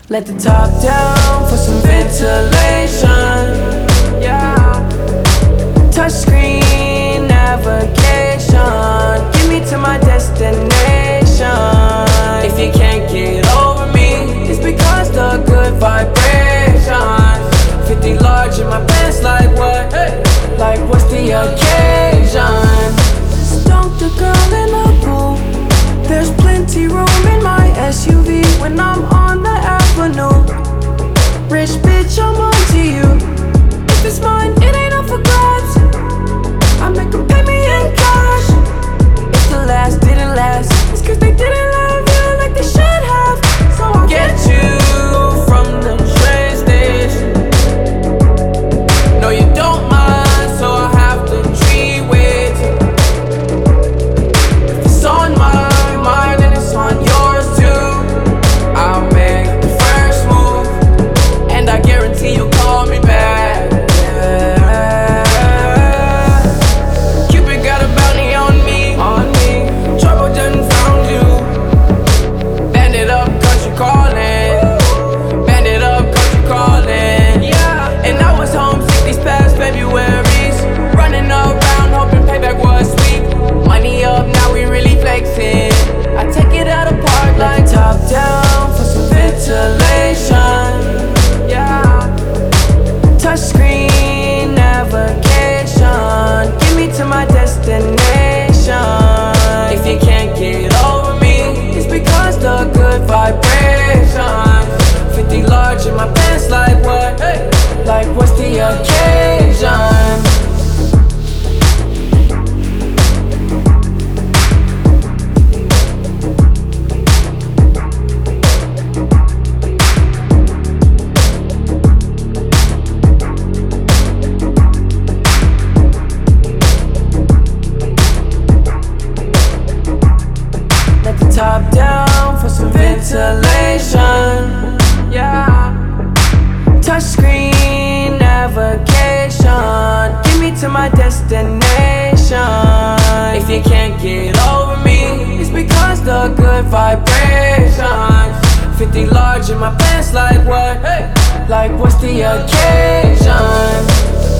Let the top down for some ventilation. Yeah. Touchscreen navigation. Get me to my destination. If you can't get over me, it's because the good vibrations. 50 large in my pants, like what? Hey. Like what's the occasion? Just dumped a girl in a pool. There's plenty room in my SUV when I'm on the avenue. Rich bitch, I'm onto you. If it's mine, it ain't up for grabs. I make them pay me in cash. If the last didn't last, it's cause they didn't love you like they should have. So I'll get you from the train station. No, you don't mind, so I have to treat with you. If it's on my mind and it's on yours too, I'll make the first move, and I guarantee you'll call me back. Yeah. Cupid got a bounty on me. Trouble done found you. Bandit up, country calling. Bandit up, country calling. Yeah. And I was homesick these past Februarys, running around hoping payback was sweet. Money up, now we really flexing. I take it out of park like top down for some ventilation. Yeah. Touchscreen navigation. Get me to my destination. If you can't get over me, it's because the good vibrations. 50 large in my pants, like what? Hey. Like what's the occasion? Let the top down for some ventilation. Yeah. Touchscreen navigation. Get me to my destination. If you can't get over me, it's because the good vibrations. 50 large in my pants, like what? Hey. Like what's the occasion?